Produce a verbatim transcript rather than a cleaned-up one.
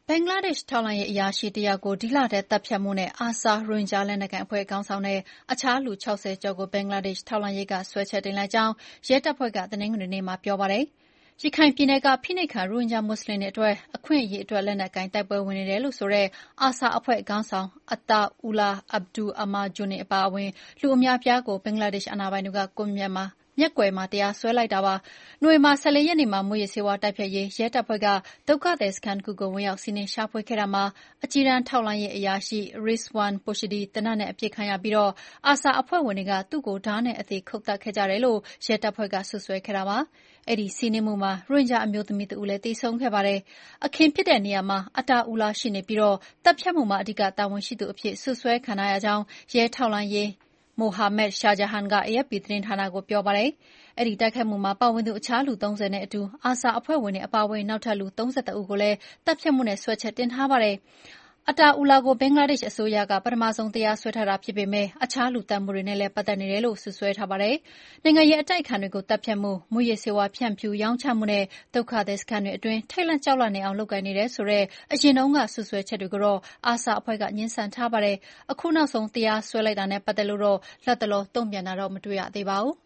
ဘင်္ဂလားဒေ့ရှ်ထောက်လှမ်းရေးအရာရှိတယောက်ကိုဒီလထဲသတ်ဖြတ်မှုနဲ့ အာဆာ ရိုဟင်ဂျာလက်နက်ကိုင်အဖွဲ့ခေါင်းဆောင်နဲ့အခြားလူ၆၀ကျော်ကိုဘင်္ဂလားဒေ့ရှ်ထောက်လှမ်းရေးကစွဲချက်တင်လိုက်ကြောင်းရဲတပ်ဖွဲ့ကတနင်္ဂနွေနေ့မှာပြောပါတယ်။ရခိုင်ပြည်နယ်ကဖိနှိပ်ခံရိုဟင်ဂျာမွတ်ဆလင်တွေအတွက်အခွင့်အရေးအတွက်လက်နက်ကိုင်တိုက်ပွဲဝင်နေတယ်လို့ဆိုတဲ့အာဆာအဖွဲ့ခေါင်းဆောင်အတ်တာအူလာ အဗ္ဗဒူအမာဂျူနီအပါအဝင်လူအများအပြားကိုဘင်္ဂလားဒေ့ရှ်အာဏာပိုင်တွေကကွပ်မျက်မှာမျက်ကွယ်မှာတရားစွဲလိုက်တာပါ။နိုဝင်ဘာ၁၄ရက်နေ့မှာမူးယစ်ဆေးဝါးတိုက်ဖျက်ရေးရဲတပ်ဖွဲ့ကဒုက္ခသည်စခန်းတခုကိုဝင်ရောက်စီးနင်းရှာဖွေခဲ့တာမှာအကြီးတန်းထောက်လှမ်းရေးအရာရှိ Rizwan Porshidi သေနတ်နဲ့အပစ်ခံရပြီးအာဆာအဖွဲ့ဝင်တွေကသူ့ကိုဓားနဲ့အသေခုတ်သတ်ခဲ့ကြတယ်လို့ရဲတပ်ဖွဲ့ကစွပ်စွဲခဲ့တာပါ။အဲဒီစီးနင်းမှုမှာရိုဟင်ဂျာအမျိုးသမီးတဦးလည်းသေဆုံးခဲ့ပါတယ်။အခင်းဖြစ်တဲ့နေရာမှာအတာအူလာရှိနေပြီးသတ်ဖြတ်မှုမှာအဓိကတာဝန်ရှိသူအဖြစ်စွပ်စွဲခံထားရကြောင်းရဲထောက်လှမ်းရေးမိုဟာမက်ရှာဂျာဟန်က အေအက်ဖ်ပီ သတင်းဌာနကိုပြောပါတယ်။အဲဒီတိုက်ခိုက်မှုမှာပါဝင်သူအခြားလူ၃၀နဲ့အတူအာဆာအဖွဲ့ဝင်တွေအပါအဝင်နောက်ထပ်လူ၃၁ဦးကိုလည်းသတ်ဖြတ်မှုနဲ့စွဲချက်တင်ထားပါတယ်။အတာအူလာကိုဘင်္ဂလားဒေ့ရှ်အစိုးရကပထမဆုံးတရားစွဲထားတာဖြစ်ပေမယ့်အခြားလူသတ်မှုတွေနဲ့လည်းပတ်သက်နေတယ်လို့စွပ်စွဲထားပါတယ်။နိုင်ငံရေးအတိုက်အခံတွေကိုသတ်ဖြတ်မှု၊မူးယစ်ဆေးဝါးဖြန့်ဖြူးရောင်းချမှုနဲ့ဒုက္ခသည်စခန်းတွေအတွင်းထိတ်လန့်ကြောက်လန့်နေအောင်လုပ်ကိုင်နေတယ်ဆိုတဲ့အရင်တုန်းကစွပ်စွဲချက်တွေကိုတော့အာဆာအဖွဲ့ကငြင်းဆန်ထားပါတယ်။အခုနောက်ဆုံးတရားစွဲလိုက်တာနဲ့ပတ်သက်လို့တော့လတ်တလောတုံ့ပြန်တာတော့မတွေ့ရသေးပါဘူး။